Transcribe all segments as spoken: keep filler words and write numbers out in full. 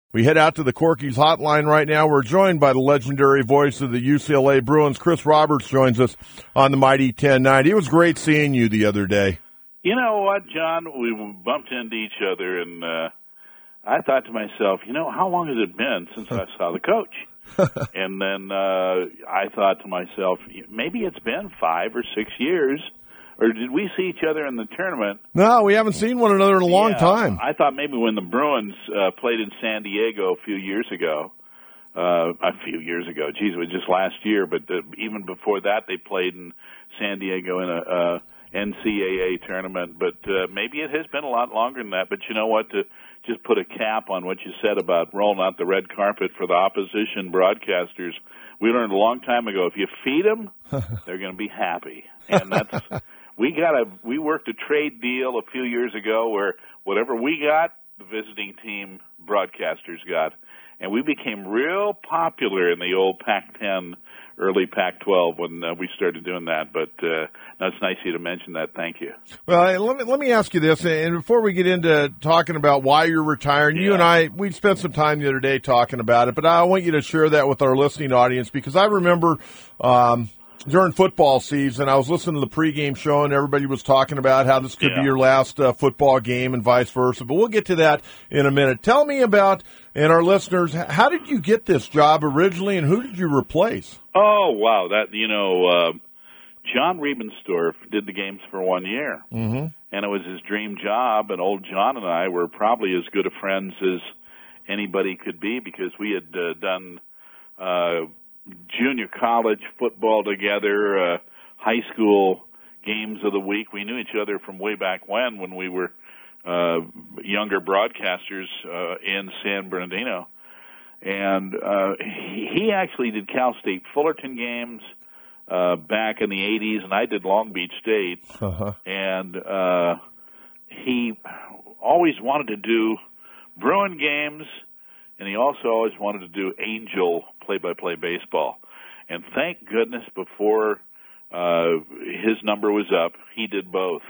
We head out to the Corky's hotline right now. We're joined by the legendary voice of the U C L A Bruins. Chris Roberts joins us on the Mighty ten ninety. It was great seeing you the other day. You know what, John? We bumped into each other, and uh, I thought to myself, you know, how long has it been since I saw the coach? And then uh, I thought to myself, maybe it's been five or six years. Or did we see each other in the tournament? No, we haven't seen one another in a long yeah, time. I thought maybe when the Bruins uh, played in San Diego a few years ago, uh, a few years ago, geez, it was just last year, but the, even before that they played in San Diego in a uh, N C double A tournament. But uh, maybe it has been a lot longer than that. But you know what? To just put a cap on what you said about rolling out the red carpet for the opposition broadcasters, we learned a long time ago, if you feed them, they're going to be happy. And that's... We got a we worked a trade deal a few years ago where whatever we got, the visiting team broadcasters got, and we became real popular in the old Pac ten, early Pac twelve when uh, we started doing that. But uh, that's nice of you to mention that. Thank you. Well, let me let me ask you this, and before we get into talking about why you're retiring, yeah. you and I we spent some time the other day talking about it, but I want you to share that with our listening audience because I remember. Um, During football season, I was listening to the pregame show, and everybody was talking about how this could yeah. be your last uh, football game and vice versa. But we'll get to that in a minute. Tell me about, and our listeners, how did you get this job originally, and who did you replace? Oh, wow. That, you know, uh, John Riebenstorff did the games for one year, mm-hmm. and it was his dream job, and old John and I were probably as good of friends as anybody could be because we had uh, done uh junior college football together, uh, high school games of the week. We knew each other from way back when, when we were uh, younger broadcasters uh, in San Bernardino. And uh, he, he actually did Cal State Fullerton games uh, back in the eighties, and I did Long Beach State. Uh-huh. And uh, he always wanted to do Bruin games, and he also always wanted to do Angel play-by-play baseball. And thank goodness before uh, his number was up, he did both.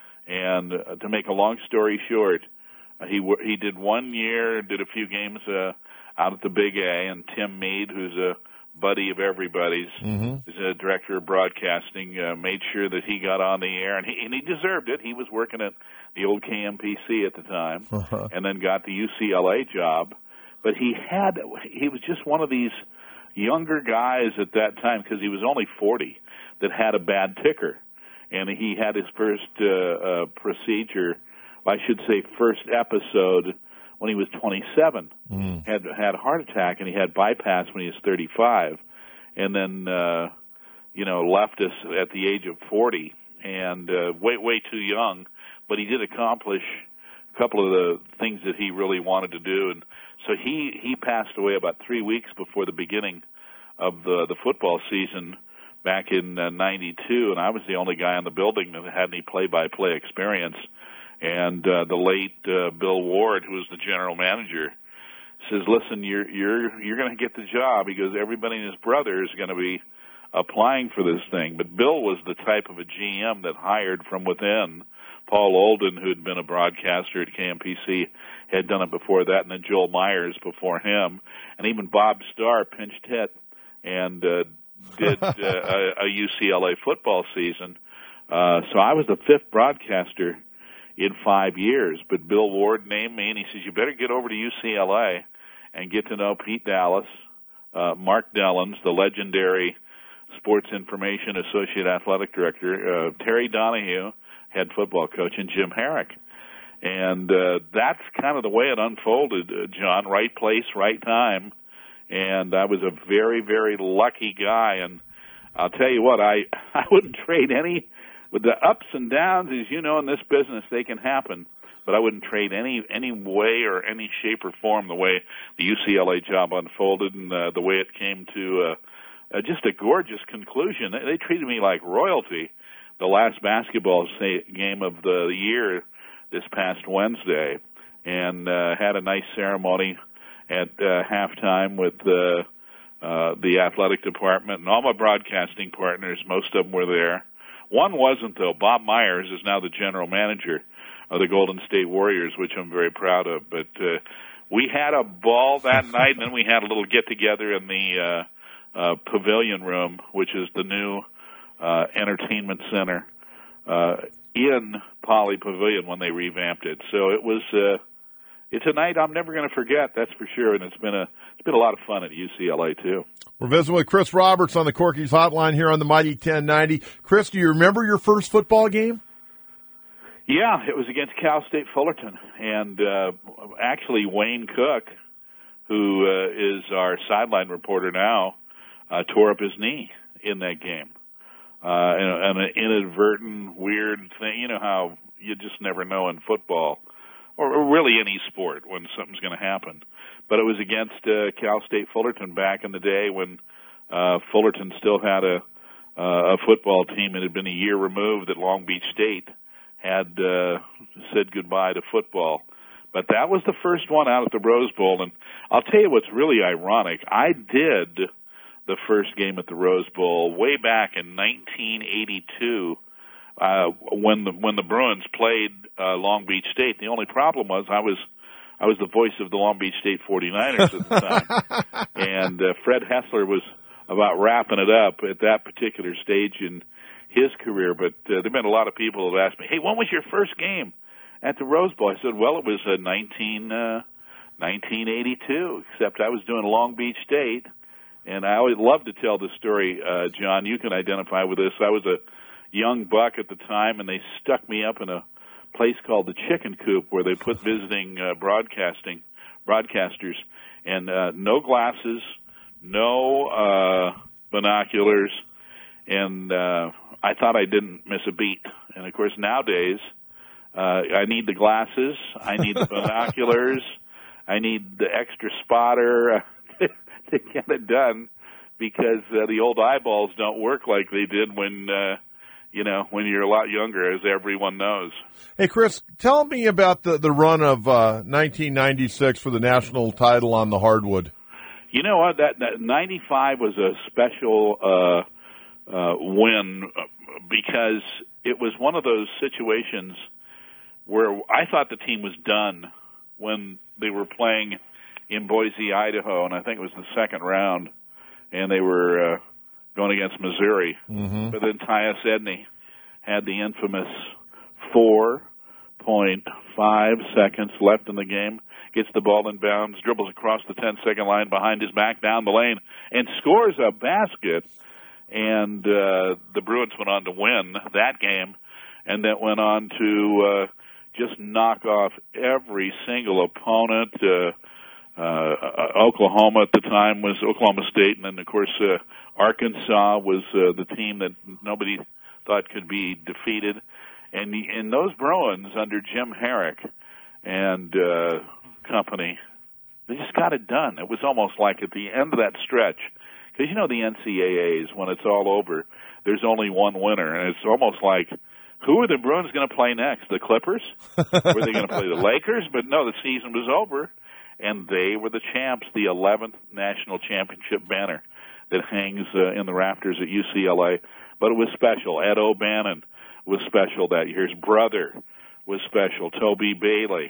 And uh, to make a long story short, uh, he he did one year, did a few games uh, out at the Big A, and Tim Meade, who's a buddy of everybody's, mm-hmm. is a director of broadcasting, uh, made sure that he got on the air, and he, and he deserved it. He was working at the old K M P C at the time, uh-huh. and then got the U C L A job. But he had, he was just one of these younger guys at that time, because he was only forty, that had a bad ticker. And he had his first uh, uh, procedure, I should say first episode, when he was twenty-seven. Mm. Had had a heart attack, and he had bypass when he was thirty-five. And then, uh, you know, left us at the age of forty, and uh, way, way too young. But he did accomplish a couple of the things that he really wanted to do. And so he, he passed away about three weeks before the beginning of the, the football season back in uh, ninety-two, and I was the only guy in the building that had any play-by-play experience. And uh, the late uh, Bill Ward, who was the general manager, says, listen, you're you're you're going to get the job because everybody and his brother is going to be applying for this thing. But Bill was the type of a G M that hired from within. Paul Olden, who had been a broadcaster at K M P C, had done it before that, and then Joel Myers before him. And even Bob Starr pinched hit and uh, did uh, a, a U C L A football season. Uh, so I was the fifth broadcaster in five years. But Bill Ward named me, and he says, you better get over to U C L A and get to know Pete Dallas, uh, Mark Dellins, the legendary Sports Information Associate Athletic Director, uh, Terry Donahue, head football coach, and Jim Herrick. And uh, that's kind of the way it unfolded, uh, John, right place, right time. And I was a very, very lucky guy. And I'll tell you what, I, I wouldn't trade any, with the ups and downs, as you know, in this business, they can happen. But I wouldn't trade any any way or any shape or form the way the U C L A job unfolded and uh, the way it came to uh, uh, just a gorgeous conclusion. They, they treated me like royalty. The last basketball say, game of the year this past Wednesday, and uh, had a nice ceremony at uh, halftime with uh, uh, the athletic department and all my broadcasting partners. Most of them were there. One wasn't, though. Bob Myers is now the general manager of the Golden State Warriors, which I'm very proud of. But uh, we had a ball that night, and then we had a little get-together in the uh, uh, pavilion room, which is the new uh, entertainment center uh, in Poly Pavilion when they revamped it. So it was uh, it's a night I'm never going to forget, that's for sure, and it's been a it's been a lot of fun at U C L A, too. We're visiting with Chris Roberts on the Corky's Hotline here on the Mighty ten ninety. Chris, do you remember your first football game? Yeah, it was against Cal State Fullerton, and uh, actually Wayne Cook, who uh, is our sideline reporter now, uh, tore up his knee in that game. Uh, and, and an inadvertent, weird thing. You know how you just never know in football, or, or really any sport, when something's going to happen. But it was against uh, Cal State Fullerton back in the day when uh, Fullerton still had a, uh, a football team. It had been a year removed that Long Beach State had uh, said goodbye to football. But that was the first one out at the Rose Bowl. And I'll tell you what's really ironic. I did the first game at the Rose Bowl way back in nineteen eighty-two uh, when the when the Bruins played uh, Long Beach State. The only problem was I was I was the voice of the Long Beach State forty-niners at the time. And uh, Fred Hessler was about wrapping it up at that particular stage in his career, but uh, there have been a lot of people who have asked me, hey, when was your first game at the Rose Bowl? I said, well, it was uh, nineteen, uh, nineteen eighty-two, except I was doing Long Beach State, and I always love to tell the story, uh, John. You can identify with this. I was a young buck at the time, and they stuck me up in a place called the Chicken Coop where they put visiting uh, broadcasting broadcasters, and uh, no glasses, no uh, binoculars, and uh, I thought I didn't miss a beat. And, of course, nowadays, uh, I need the glasses, I need the binoculars, I need the extra spotter uh, to get it done because uh, the old eyeballs don't work like they did when, uh, you know, when you're a lot younger, as everyone knows. Hey, Chris, tell me about the, the run of uh, nineteen ninety-six for the national title on the hardwood. You know what? That, that ninety-five was a special uh Uh, win because it was one of those situations where I thought the team was done when they were playing in Boise, Idaho, and I think it was the second round, and they were uh, going against Missouri. Mm-hmm. But then Tyus Edney had the infamous four point five seconds left in the game, gets the ball in bounds, dribbles across the ten-second line behind his back down the lane, and scores a basket. And uh, the Bruins went on to win that game, and that went on to uh, just knock off every single opponent. Uh, uh, Oklahoma at the time was Oklahoma State, and then, of course, uh, Arkansas was uh, the team that nobody thought could be defeated. And, the, and those Bruins under Jim Herrick and uh, company, they just got it done. It was almost like at the end of that stretch, because, you know, the N C double A's, when it's all over, there's only one winner. And it's almost like, who are the Bruins going to play next? The Clippers? Were they going to play the Lakers? But no, the season was over, and they were the champs, the eleventh national championship banner that hangs uh, in the rafters at U C L A. But it was special. Ed O'Bannon was special that year. His brother was special, Toby Bailey.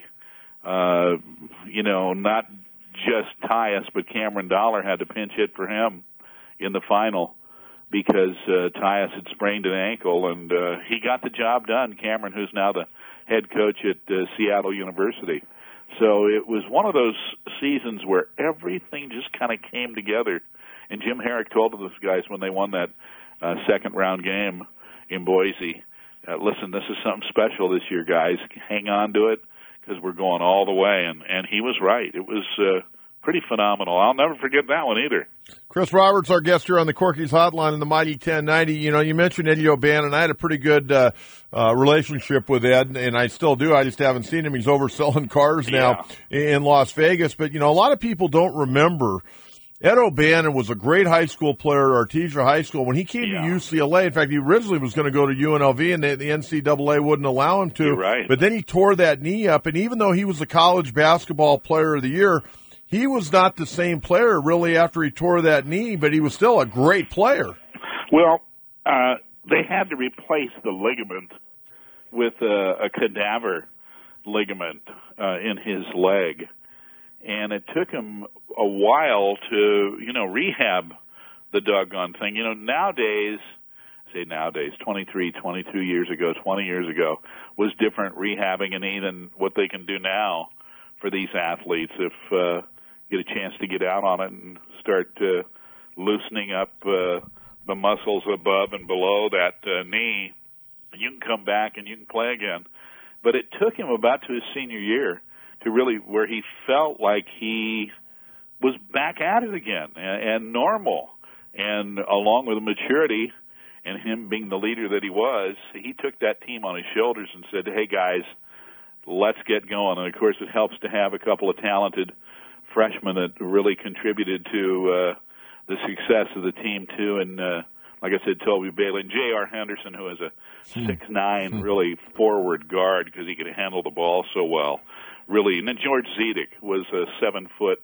Uh, you know, not just Tyus, but Cameron Dollar had to pinch hit for him in the final because uh, Tyus had sprained an ankle, and uh, he got the job done, Cameron, who's now the head coach at uh, Seattle University. So it was one of those seasons where everything just kind of came together, and Jim Herrick told those guys when they won that uh, second-round game in Boise, uh, listen, this is something special this year, guys. Hang on to it because we're going all the way, and, and he was right. It was uh, pretty phenomenal. I'll never forget that one either. Chris Roberts, our guest here on the Corky's Hotline in the Mighty ten ninety. You know, you mentioned Eddie O'Bannon. I had a pretty good uh, uh, relationship with Ed, and I still do. I just haven't seen him. He's over selling cars now yeah. in Las Vegas. But, you know, a lot of people don't remember Ed O'Bannon was a great high school player at Artesia High School. When he came yeah. to U C L A, in fact, he originally was going to go to U N L V, and the, the N C double A wouldn't allow him to. You're right. But then he tore that knee up, and even though he was the college basketball player of the year, he was not the same player really after he tore that knee, but he was still a great player. Well, uh, they had to replace the ligament with a, a cadaver ligament uh, in his leg. and it took him a while to, you know, rehab the doggone thing. You know, nowadays, say nowadays, twenty-three, twenty-two years ago, twenty years ago, was different rehabbing and even what they can do now for these athletes if uh, get a chance to get out on it and start uh, loosening up uh, the muscles above and below that uh, knee. You can come back and you can play again. But it took him about to his senior year to really where he felt like he was back at it again and, and normal. And along with the maturity and him being the leader that he was, he took that team on his shoulders and said, hey, guys, let's get going. And, of course, it helps to have a couple of talented freshmen that really contributed to uh, the success of the team, too. And, uh, like I said, Toby Bailey and J R. Henderson, who is a six nine hmm. really forward guard because he could handle the ball so well. Really, and then George Zedek was a seven-foot,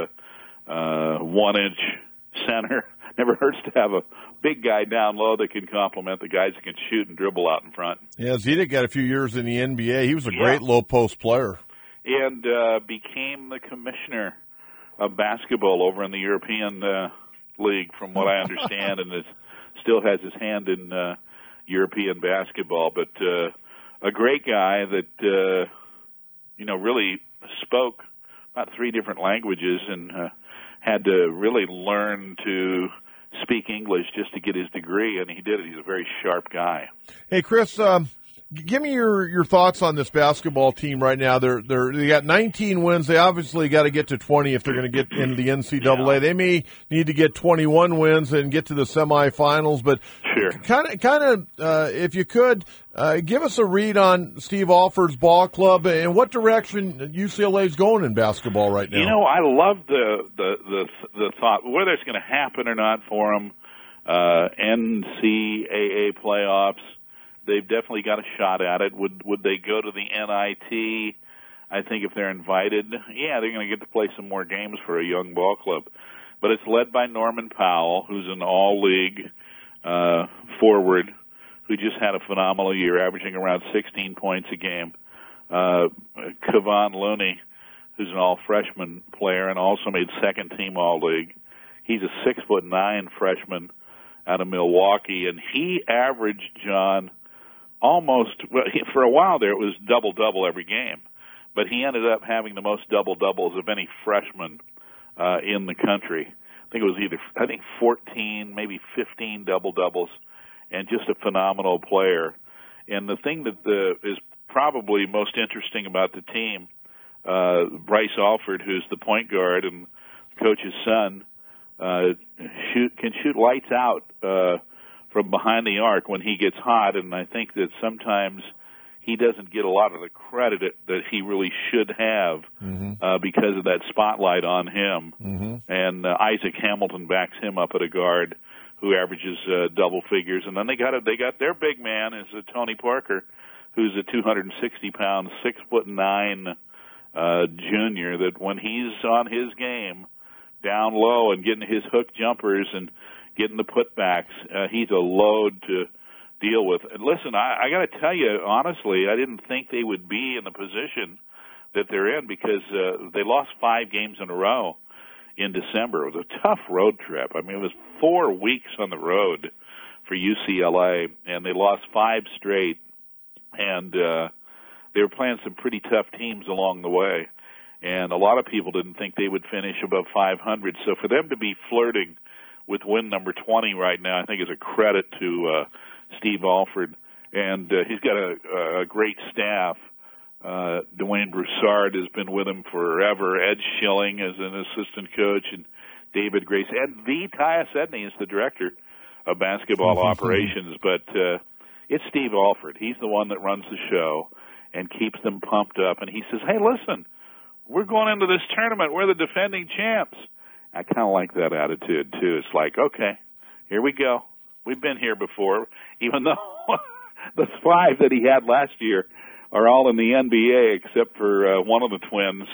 uh, uh, one-inch center. Never hurts to have a big guy down low that can complement the guys that can shoot and dribble out in front. Yeah, Zedek got a few years in the N B A. He was a yeah. great low-post player. And uh, became the commissioner of basketball over in the European uh, League, from what I understand, and is, still has his hand in uh, European basketball. But uh, a great guy that, uh, you know, really spoke about three different languages and uh, had to really learn to speak English just to get his degree, and he did it. He's a very sharp guy. Hey, Chris, um, give me your, your thoughts on this basketball team right now. They're they're they got nineteen wins. They obviously got to get to twenty if they're going to get into the N C double A. Yeah. They may need to get twenty-one wins and get to the semifinals. But sure, kind of kind of uh, if you could uh, give us a read on Steve Alford's ball club and what direction U C L A is going in basketball right now. You know, I love the the the, the thought whether it's going to happen or not for them. Uh, N C A A playoffs. They've definitely got a shot at it. Would would they go to the N I T? I think if they're invited, yeah, they're going to get to play some more games for a young ball club. But it's led by Norman Powell, who's an all-league uh, forward who just had a phenomenal year, averaging around sixteen points a game. Uh, Kevon Looney, who's an all-freshman player and also made second-team all-league. He's a six-foot-nine freshman out of Milwaukee, and he averaged, John, almost, well, he, for a while there, it was double-double every game. But he ended up having the most double-doubles of any freshman uh, in the country. I think it was either, I think, fourteen, maybe fifteen double-doubles, and just a phenomenal player. And the thing that the, is probably most interesting about the team, uh, Bryce Alford, who's the point guard and coach's son, uh, shoot can shoot lights out uh, from behind the arc when he gets hot, and I think that sometimes he doesn't get a lot of the credit that he really should have mm-hmm. uh, because of that spotlight on him. Mm-hmm. And uh, Isaac Hamilton backs him up at a guard who averages uh, double figures. And then they got a, they got their big man is uh, Tony Parker, who's a two hundred sixty pound, six foot nine uh, junior. That when he's on his game, down low and getting his hook jumpers and getting the putbacks, uh, he's a load to deal with. And listen, I, I got to tell you, honestly, I didn't think they would be in the position that they're in because uh, they lost five games in a row in December. It was a tough road trip. I mean, it was four weeks on the road for U C L A, and they lost five straight, and uh, they were playing some pretty tough teams along the way. And a lot of people didn't think they would finish above five hundred. So for them to be flirting with win number twenty right now, I think is a credit to uh, Steve Alford. And uh, he's got a, a great staff. Uh, Dwayne Broussard has been with him forever. Ed Schilling is an assistant coach, and David Grace. And V. Tyus Edney is the director of basketball operations. But uh, it's Steve Alford. He's the one that runs the show and keeps them pumped up. And he says, hey, listen, we're going into this tournament. We're the defending champs. I kind of like that attitude, too. It's like, okay, here we go. We've been here before, even though the five that he had last year are all in the N B A except for uh, one of the twins,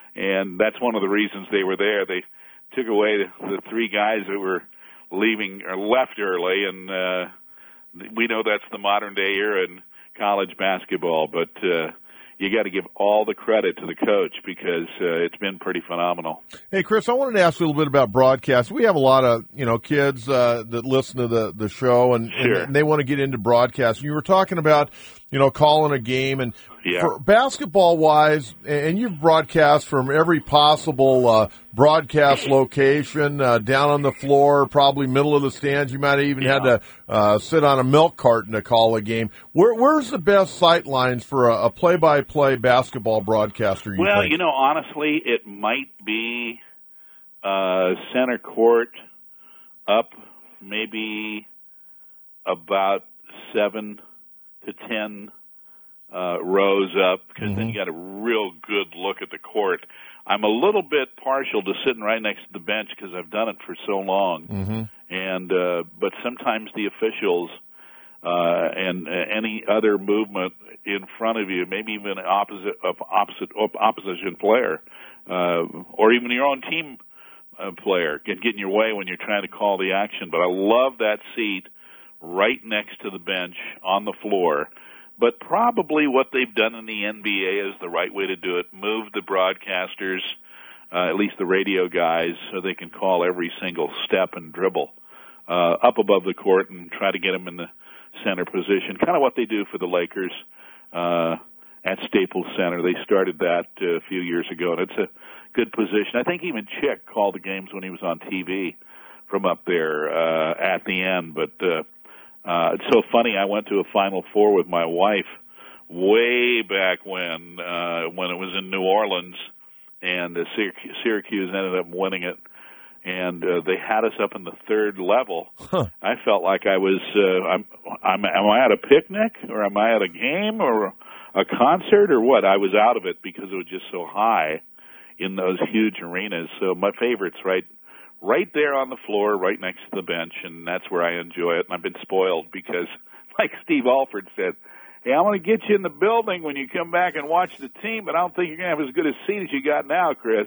and that's one of the reasons they were there. They took away the, the three guys that were leaving or left early, and uh, we know that's the modern-day era in college basketball, but uh, you got to give all the credit to the coach because uh, it's been pretty phenomenal. Hey, Chris, I wanted to ask you a little bit about broadcast. We have a lot of, you know, kids uh, that listen to the, the show, and, sure. and they want to get into broadcast. You were talking about, you know, calling a game, and yeah. for basketball-wise, and you've broadcast from every possible uh, broadcast location, uh, down on the floor, probably middle of the stands. You might have even yeah. had to uh, sit on a milk carton to call a game. Where, where's the best sight lines for a, a play-by-play basketball broadcaster, you Well, think? you know, honestly, it might be uh, center court up maybe about seven to ten uh, rows up, because mm-hmm. then you got a real good look at the court. I'm a little bit partial to sitting right next to the bench because I've done it for so long, mm-hmm. and uh, but sometimes the officials uh, and uh, any other movement in front of you, maybe even an opposite opposite opposition player, uh, or even your own team uh, player, can get in your way when you're trying to call the action. But I love that seat right next to the bench on the floor. But probably what they've done in the N B A is the right way to do it. Move the broadcasters, uh, at least the radio guys, so they can call every single step and dribble uh, up above the court and try to get them in the center position. Kind of what they do for the Lakers uh, at Staples Center. They started that uh, a few years ago, and it's a good position. I think even Chick called the games when he was on T V from up there uh, at the end, but uh, Uh, it's so funny. I went to a Final Four with my wife way back when, uh, when it was in New Orleans, and uh, Syrac- Syracuse ended up winning it. And uh, they had us up in the third level. Huh. I felt like I was. Uh, I'm, I'm. Am I at a picnic, or am I at a game, or a concert, or what? I was out of it because it was just so high in those huge arenas. So my favorite's right. Right there on the floor, right next to the bench, and that's where I enjoy it. And I've been spoiled because, like Steve Alford said, hey, I want to get you in the building when you come back and watch the team, but I don't think you're going to have as good a seat as you got now, Chris.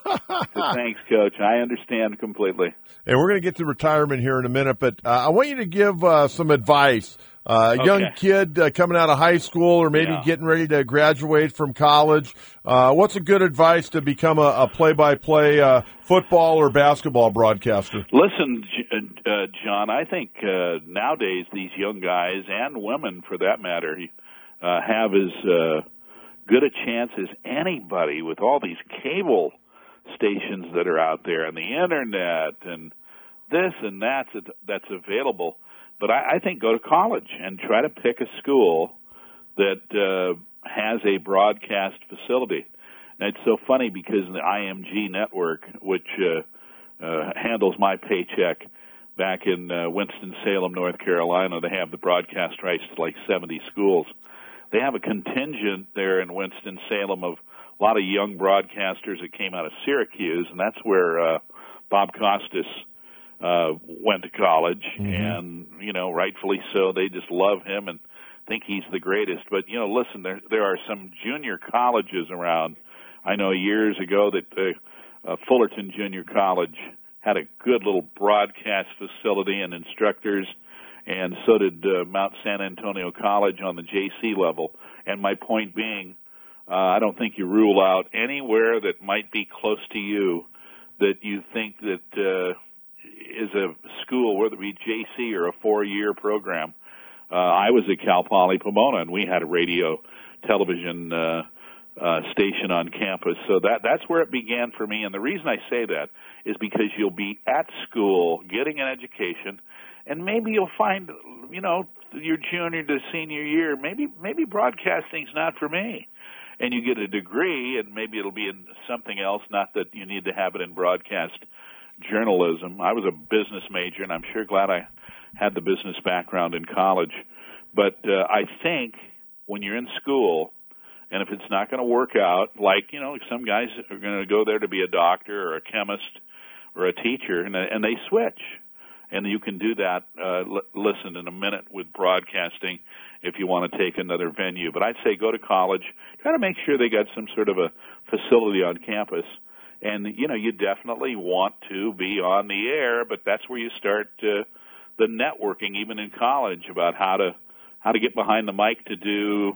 So thanks, Coach. I understand completely. Hey, we're going to get to retirement here in a minute, but uh, I want you to give uh, some advice. Uh, a young Okay. kid uh, coming out of high school, or maybe Yeah. getting ready to graduate from college. Uh, what's a good advice to become a, a play-by-play uh, football or basketball broadcaster? Listen, uh, John, I think uh, nowadays these young guys, and women for that matter, uh, have as uh, good a chance as anybody with all these cable stations that are out there and the internet and this and that that's available. But I, I think go to college and try to pick a school that uh, has a broadcast facility. And it's so funny because the I M G network, which uh, uh, handles my paycheck back in uh, Winston-Salem, North Carolina, they have the broadcast rights to like seventy schools. They have a contingent there in Winston-Salem of a lot of young broadcasters that came out of Syracuse, and that's where uh, Bob Costas uh, went to college, mm-hmm. and, you know, rightfully so. They just love him and think he's the greatest. But, you know, listen, there there are some junior colleges around. I know years ago that uh, uh, Fullerton Junior College had a good little broadcast facility and instructors, and so did uh, Mount San Antonio College on the J C level. And my point being, uh, I don't think you rule out anywhere that might be close to you that you think that uh, is a school, whether it be J C or a four-year program. Uh, I was at Cal Poly Pomona, and we had a radio television uh, uh, station on campus. So that that's where it began for me. And the reason I say that is because you'll be at school getting an education, and maybe you'll find, you know, your junior to senior year, maybe maybe broadcasting's not for me. And you get a degree, and maybe it'll be in something else, not that you need to have it in broadcast journalism. I was a business major, and I'm sure glad I had the business background in college. But uh, I think when you're in school, and if it's not going to work out, like, you know, some guys are going to go there to be a doctor or a chemist or a teacher, and, and they switch. And you can do that, uh, l- listen, in a minute with broadcasting if you want to take another venue. But I'd say go to college. Try to make sure they got some sort of a facility on campus. And, you know, you definitely want to be on the air, but that's where you start uh, the networking, even in college, about how to how to get behind the mic to do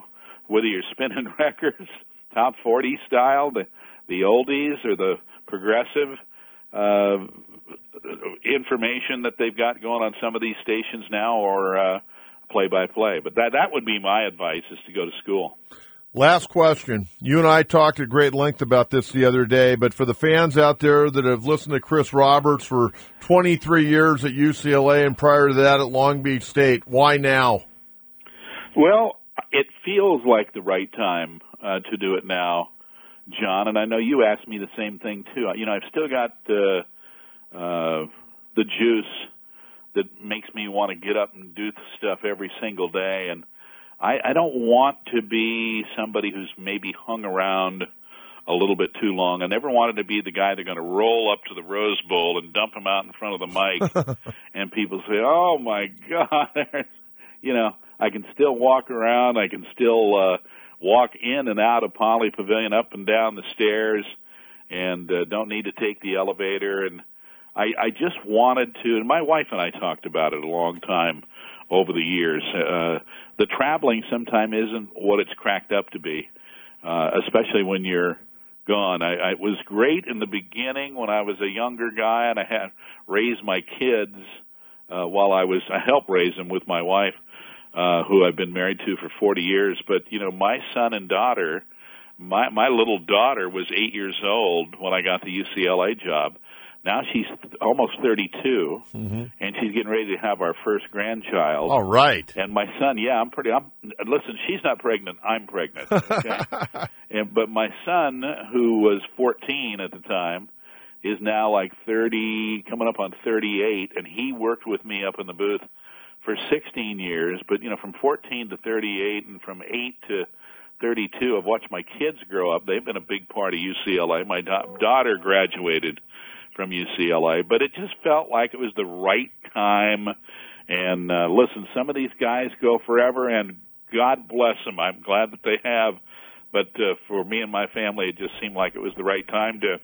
whether you're spinning records, top forty style, the the oldies, or the progressive uh, information that they've got going on some of these stations now, or uh, play-by-play. But that that would be my advice, is to go to school. Last question. You and I talked at great length about this the other day, but for the fans out there that have listened to Chris Roberts for twenty-three years at U C L A and prior to that at Long Beach State, why now? Well, it feels like the right time uh, to do it now, John, and I know you asked me the same thing, too. You know, I've still got uh, uh, the juice that makes me want to get up and do stuff every single day, and I, I don't want to be somebody who's maybe hung around a little bit too long. I never wanted to be the guy that's going to roll up to the Rose Bowl and dump him out in front of the mic, and people say, oh, my God. You know, I can still walk around. I can still uh, walk in and out of Poly Pavilion, up and down the stairs, and uh, don't need to take the elevator. And I, I just wanted to, and my wife and I talked about it a long time over the years. Uh, the traveling sometimes isn't what it's cracked up to be, uh, especially when you're gone. I, I, it was great in the beginning when I was a younger guy and I had raised my kids uh, while I was, I helped raise them with my wife, uh, who I've been married to for forty years. But, you know, my son and daughter, my, my little daughter was eight years old when I got the U C L A job. Now she's almost thirty-two, mm-hmm. and she's getting ready to have our first grandchild. All right. And my son, yeah, I'm pretty. I'm, listen, she's not pregnant. I'm pregnant. Okay? and, but my son, who was fourteen at the time, is now like thirty, coming up on thirty-eight, and he worked with me up in the booth for sixteen years. But, you know, from fourteen to thirty-eight and from eight to thirty-two, I've watched my kids grow up. They've been a big part of U C L A. My da- daughter graduated from U C L A, but it just felt like it was the right time. And uh, listen, some of these guys go forever, and God bless them. I'm glad that they have. But uh, for me and my family, it just seemed like it was the right time to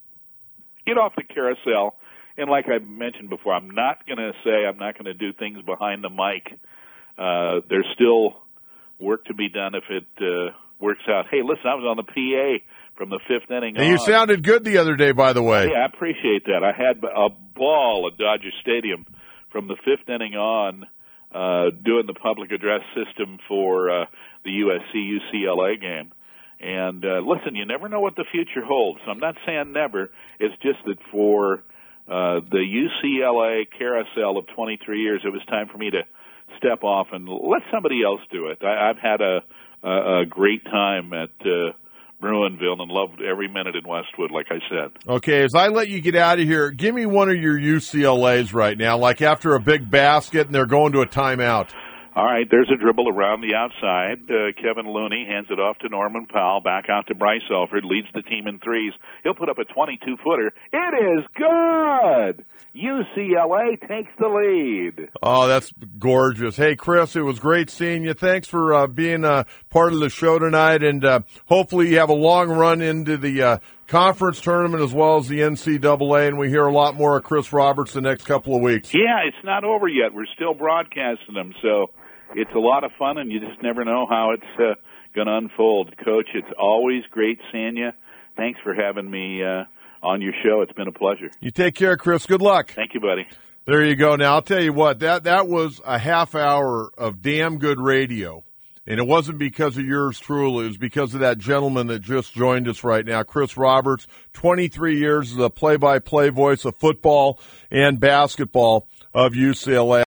get off the carousel. And like I mentioned before, I'm not going to say I'm not going to do things behind the mic. Uh, there's still work to be done if it uh, works out. Hey, listen, I was on the P A from the fifth inning and on. You sounded good the other day, by the way. Yeah, I appreciate that. I had a ball at Dodger Stadium from the fifth inning on, uh, doing the public address system for uh, the U S C U C L A game. And uh, listen, you never know what the future holds. So I'm not saying never. It's just that for uh, the U C L A carousel of twenty-three years, it was time for me to step off and let somebody else do it. I, I've had a, a, a great time at uh, Bruinville and loved every minute in Westwood, like I said. Okay, as I let you get out of here, give me one of your U C L As right now, like after a big basket and they're going to a timeout. All right, there's a dribble around the outside. Uh, Kevin Looney hands it off to Norman Powell, back out to Bryce Elford, leads the team in threes. He'll put up a twenty-two footer. It is good! U C L A takes the lead. Oh, that's gorgeous. Hey, Chris, it was great seeing you. Thanks for uh, being uh, part of the show tonight, and uh, hopefully you have a long run into the uh, conference tournament as well as the N C double A, and we hear a lot more of Chris Roberts the next couple of weeks. Yeah, it's not over yet. We're still broadcasting them, so it's a lot of fun, and you just never know how it's uh, going to unfold. Coach, it's always great seeing you. Thanks for having me uh, on your show. It's been a pleasure. You take care, Chris. Good luck. Thank you, buddy. There you go. Now, I'll tell you what, that, that was a half hour of damn good radio. And it wasn't because of yours truly. It was because of that gentleman that just joined us right now, Chris Roberts, twenty-three years as a play-by-play voice of football and basketball of U C L A.